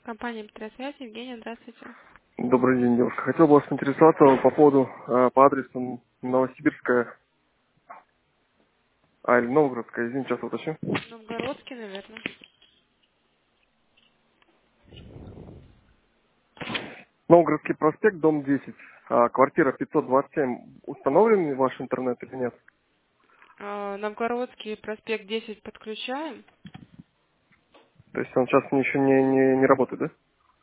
Компания «Петросвязь». Евгения, здравствуйте. Добрый день, девушка. Хотел бы вас интересоваться по поводу, по адресу Новосибирская, или Новгородская, извините, сейчас уточню. Новгородский, наверное. Новгородский проспект, дом 10, квартира 527. Установлен ваш интернет или нет? Новгородский проспект 10 подключаем. То есть он сейчас еще не работает, да?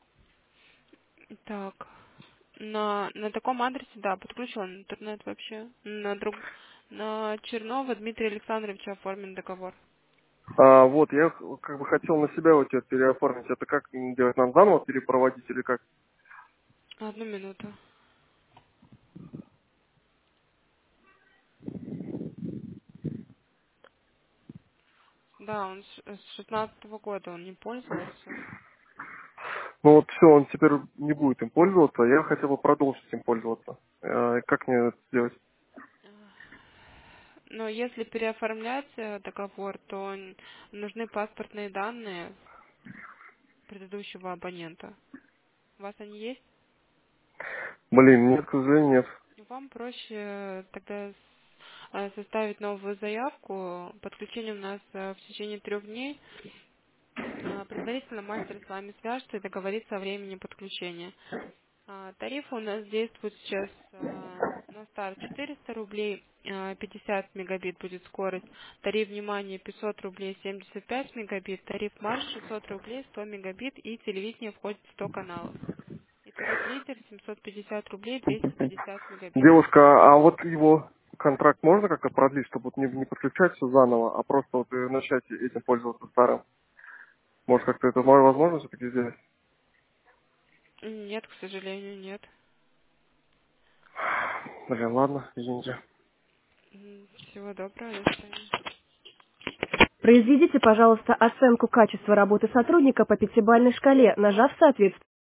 Так, на таком адресе, да, подключен интернет вообще. На Чернова Дмитрия Александровича оформлен договор. Вот, я как бы хотел на себя вот это переоформить. Это как делать, нам заново перепроводить или как? Одну минуту. Да, он с 16 года он не пользовался. Ну вот все, он теперь не будет им пользоваться, я хотел бы продолжить им пользоваться. Как мне это сделать? Но если переоформлять договор, то нужны паспортные данные предыдущего абонента. У вас они есть? Блин, нет, к сожалению, нет. Вам проще тогда составить новую заявку. Подключение у нас в течение 3 дней. Предварительно мастер с вами свяжется и договорится о времени подключения. Тарифы у нас действуют сейчас на старт 400 рублей, 50 мегабит будет скорость. Тариф внимания 500 рублей, 75 мегабит. Тариф марш 600 рублей, 100 мегабит и телевидение входит в 100 каналов. И тариф лидер 750 рублей, 250 мегабит. Девушка, а вот его контракт можно как-то продлить, чтобы вот не подключать все заново, а просто вот начать этим пользоваться старым? Может, как-то это возможно все-таки сделать? Нет, к сожалению, нет. Блин, ладно, извините. Всего доброго, до свидания. Произведите, пожалуйста, оценку качества работы сотрудника по пятибалльной шкале, нажав «Соответствует».